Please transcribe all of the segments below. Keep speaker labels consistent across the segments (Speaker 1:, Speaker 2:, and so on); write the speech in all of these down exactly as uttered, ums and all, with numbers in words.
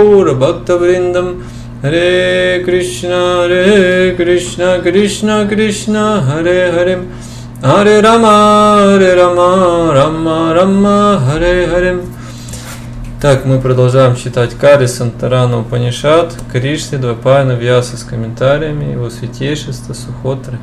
Speaker 1: Gaura Bhakta Vrindam. Hare Krishna, Hare Krishna, Krishna Krishna, Hare Hare, Hare Rama, Hare Rama, Rama Rama, Hare Hare. Так, мы продолжаем читать Кали Сантарана Упанишад, Кришны, Двапаяна, Вьяса с комментариями, его святейшества, Сухотры.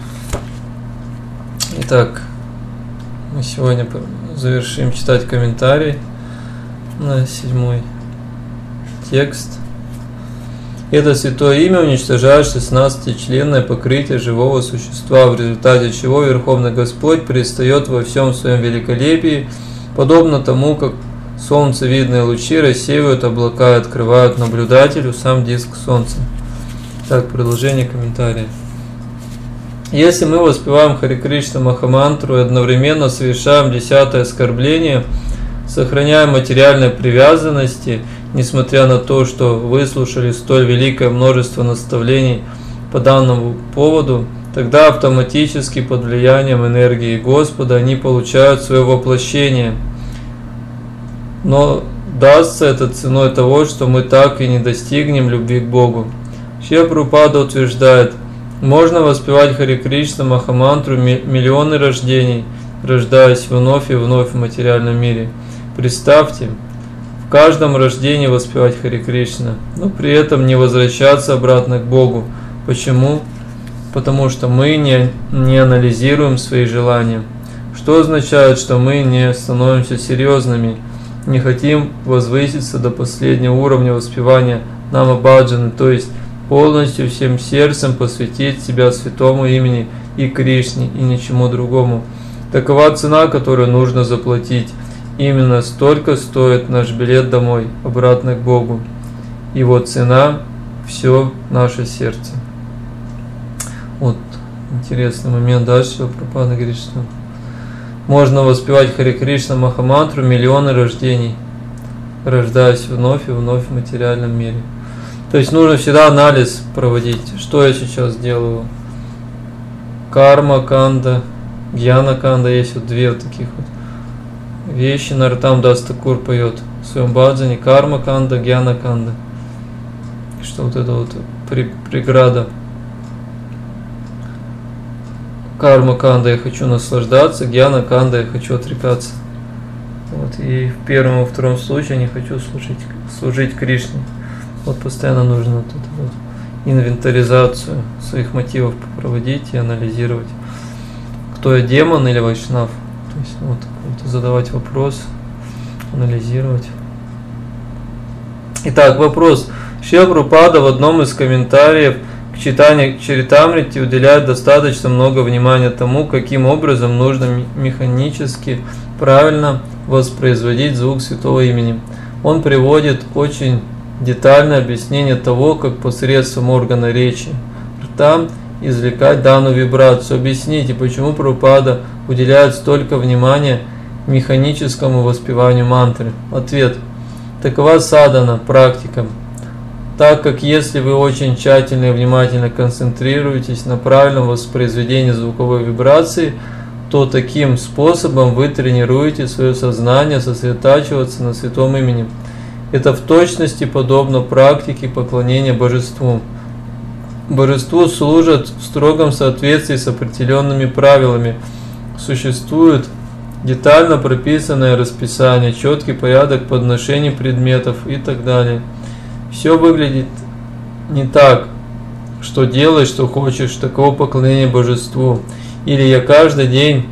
Speaker 1: Итак, мы сегодня завершим читать комментарий на седьмой текст. Это святое имя уничтожает шестнадцатичленное покрытие живого существа, в результате чего Верховный Господь предстает во всем своем великолепии, подобно тому, как солнцевидные лучи рассеивают облака и открывают наблюдателю сам диск Солнца. Так, продолжение комментария. Если мы воспеваем Харе Кришна Махамантру и одновременно совершаем десятое оскорбление, сохраняя материальные привязанности, несмотря на то, что выслушали столь великое множество наставлений по данному поводу, тогда автоматически под влиянием энергии Господа они получают свое воплощение. Но дастся это ценой того, что мы так и не достигнем любви к Богу. Шрила Прабхупада утверждает, можно воспевать Харе Кришна Махамантру миллионы рождений, рождаясь вновь и вновь в материальном мире. Представьте, в каждом рождении воспевать Харе Кришна, но при этом не возвращаться обратно к Богу. Почему? Потому что мы не, не анализируем свои желания. Что означает, что мы не становимся серьезными, не хотим возвыситься до последнего уровня воспевания Нама Баджаны, то есть полностью всем сердцем посвятить себя святому имени и Кришне, и ничему другому. Такова цена, которую нужно заплатить. Именно столько стоит наш билет домой, обратно к Богу. Его цена – все наше сердце. Вот интересный момент дальше, Прабхупада говорит, что можно воспевать Харе Кришна Махамантру миллионы рождений, рождаясь вновь и вновь в материальном мире. То есть нужно всегда анализ проводить, что я сейчас делаю. Карма канда, гьяна канда, есть вот две вот таких вот вещи. Нароттам Дас Такур поет в своем баджане: карма канда, гьяна канда. Что вот это вот преграда. Карма канда, я хочу наслаждаться, гьяна канда, я хочу отрекаться. Вот, и в первом и втором случае не хочу служить, служить Кришне. Вот постоянно нужно вот эту вот инвентаризацию своих мотивов проводить и анализировать, кто я, демон или вайшнав. То есть вот, вот задавать вопрос, анализировать. Итак, вопрос. Шрила Прабхупада в одном из комментариев к читанию Чаритамрити уделяет достаточно много внимания тому, каким образом нужно механически правильно воспроизводить звук святого имени. Он приводит очень детальное объяснение того, как посредством органа речи, рта, извлекать данную вибрацию. Объясните, почему Прабхупада уделяет столько внимания механическому воспеванию мантры. Ответ. Такова садхана, практика. Так как если вы очень тщательно и внимательно концентрируетесь на правильном воспроизведении звуковой вибрации, то таким способом вы тренируете свое сознание сосредотачиваться на святом имени. Это в точности подобно практике поклонения божеству. Божеству служат в строгом соответствии с определенными правилами. Существует детально прописанное расписание, четкий порядок подношений предметов и так далее. Все выглядит не так, что делай, что хочешь, такого поклонения божеству. Или я каждый день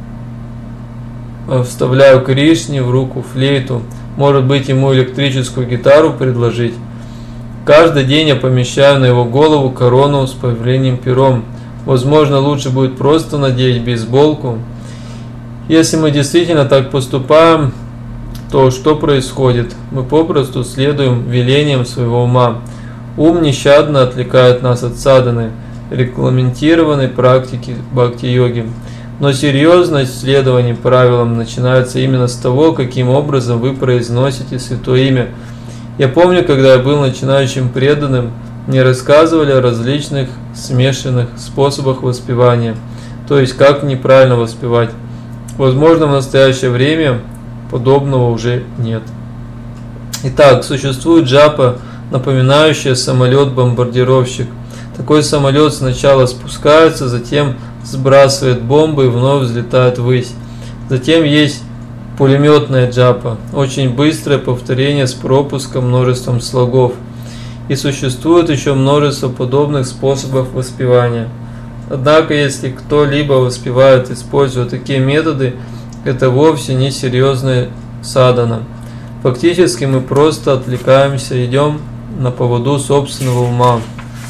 Speaker 1: вставляю Кришне в руку флейту, может быть, ему электрическую гитару предложить. Каждый день я помещаю на его голову корону с появлением пером. Возможно, лучше будет просто надеть бейсболку. Если мы действительно так поступаем, то что происходит? Мы попросту следуем велениям своего ума. Ум нещадно отвлекает нас от садханы, регламентированной практики бхакти-йоги. Но серьезность следования правилам начинается именно с того, каким образом вы произносите святое имя. Я помню, когда я был начинающим преданным, мне рассказывали о различных смешанных способах воспевания, то есть как неправильно воспевать. Возможно, в настоящее время подобного уже нет. Итак, существует джапа, напоминающая самолет-бомбардировщик. Такой самолет сначала спускается, затем сбрасывает бомбы и вновь взлетает ввысь. Затем есть пулеметная джапа, очень быстрое повторение с пропуском множеством слогов. И существует еще множество подобных способов воспевания. Однако, если кто-либо воспевает, используя такие методы, это вовсе не серьезная садхана. Фактически мы просто отвлекаемся, идем на поводу собственного ума,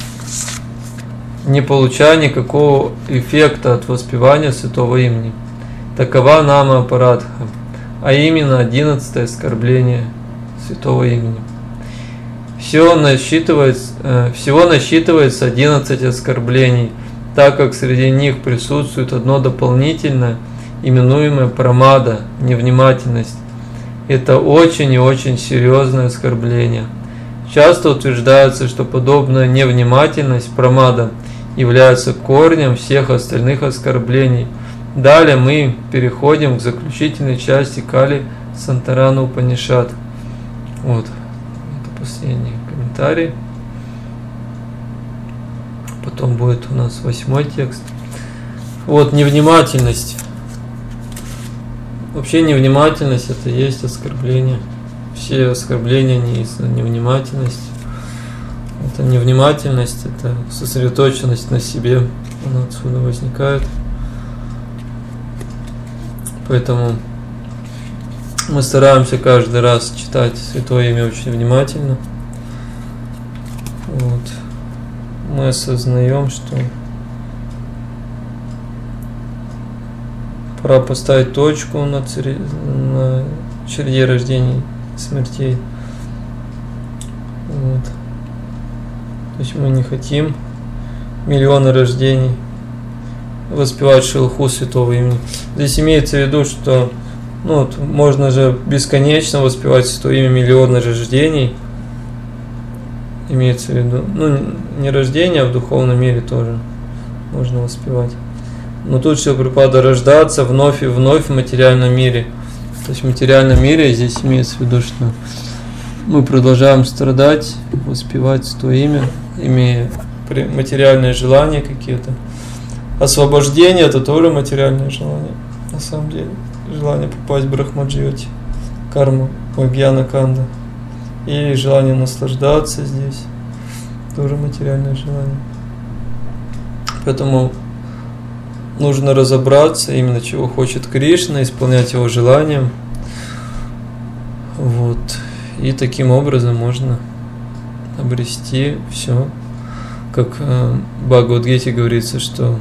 Speaker 1: не получая никакого эффекта от воспевания святого имени. Такова нама апарадха, а именно одиннадцатое оскорбление святого имени. Все насчитывается, всего насчитывается одиннадцать оскорблений, так как среди них присутствует одно дополнительное, именуемое прамада, невнимательность. Это очень и очень серьезное оскорбление. Часто утверждается, что подобная невнимательность, прамада, является корнем всех остальных оскорблений. Далее мы переходим к заключительной части Кали Сантарана Упанишад. Вот, это последний комментарий. Потом будет у нас восьмой текст. Вот, невнимательность. Вообще невнимательность — это есть оскорбление. Все оскорбления не из-за невнимательности. Это невнимательность, это сосредоточенность на себе. Она отсюда возникает. Поэтому мы стараемся каждый раз читать Святое Имя очень внимательно. Вот. Мы осознаем, что пора поставить точку на, царе, на череде рождений и смертей. Вот. То есть мы не хотим миллионы рождений воспевать шелху святого имени. Здесь имеется в виду, что ну, вот, можно же бесконечно воспевать святое имя миллионы рождений. Имеется в виду, ну, не рождение, а в духовном мире тоже можно воспевать. Но тут Шрила Прабхупада рождаться вновь и вновь в материальном мире. То есть в материальном мире здесь имеется в виду, что мы продолжаем страдать, воспевать святое имя, имея материальные желания какие-то. Освобождение — это тоже материальное желание, на самом деле. Желание попасть в Брахмаджьоти, карму, Вагьяна Канда. И желание наслаждаться здесь, тоже материальное желание. Поэтому нужно разобраться, именно чего хочет Кришна, исполнять его желанием. Вот. И таким образом можно обрести все. Как в Бхагавад-гите говорится, что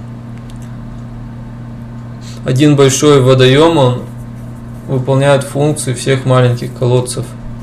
Speaker 1: один большой водоем, он выполняет функции всех маленьких колодцев.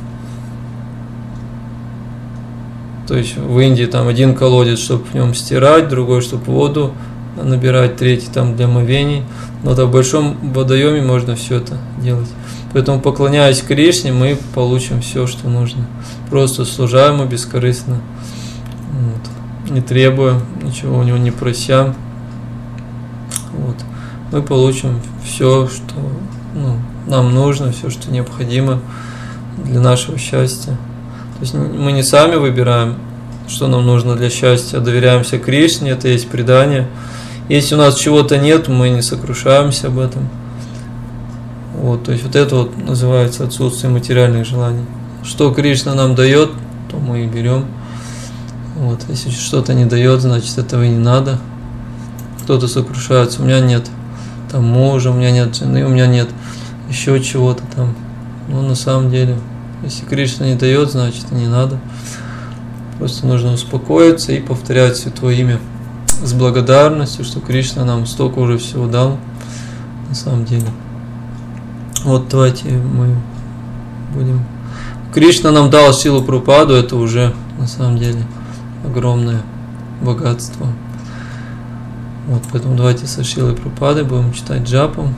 Speaker 1: То есть в Индии там один колодец, чтобы в нем стирать, другой, чтобы воду набирать, третий там для омовений. Но в большом водоеме можно все это делать. Поэтому, поклоняясь Кришне, мы получим все, что нужно. Просто служа ему бескорыстно, вот, не требуя ничего у него, не прося. Вот. Мы получим все, что ну, нам нужно, все, что необходимо для нашего счастья. То есть мы не сами выбираем, что нам нужно для счастья, а доверяемся Кришне, это есть предание. Если у нас чего-то нет, мы не сокрушаемся об этом. Вот, то есть вот это вот называется отсутствие материальных желаний. Что Кришна нам дает, то мы и берем. Вот, если что-то не дает, значит этого и не надо. Кто-то сокрушается, у меня нет там мужа, у меня нет жены, у меня нет еще чего-то там. Но на самом деле, если Кришна не дает, значит и не надо. Просто нужно успокоиться и повторять святое имя с благодарностью, что Кришна нам столько уже всего дал на самом деле. Вот давайте мы будем... Кришна нам дал Шрилу Прабхупаду, это уже на самом деле огромное богатство. Вот, поэтому давайте со Шрилой Прабхупадой будем читать джапом.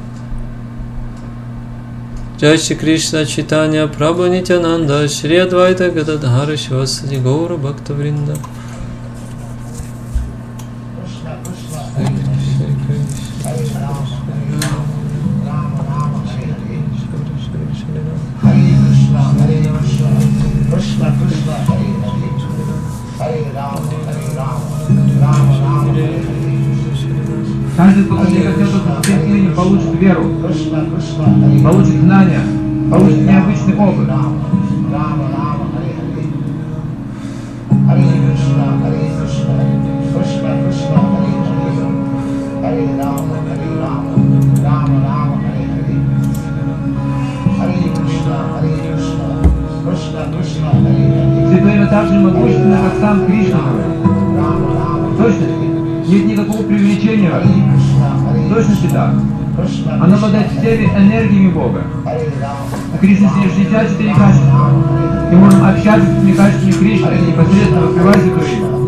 Speaker 1: Джай Шри Кришна Чайтанья Прабху Нитянанда Шри Адвайта Гададхара Шивасади Гаура Бхакта Вринда. Hare Krishna, Hare Krishna,
Speaker 2: этим именем получит веру, получит знания, получит необычный опыт. Святое имя так же могущественно, как сам Кришна. В точности нет никакого преувеличения. В точности так. Оно обладает всеми энергиями Бога. У Кришны шестьдесят четыре качества. И можем общаться с этими качествами Кришны, непосредственно открывать это имя.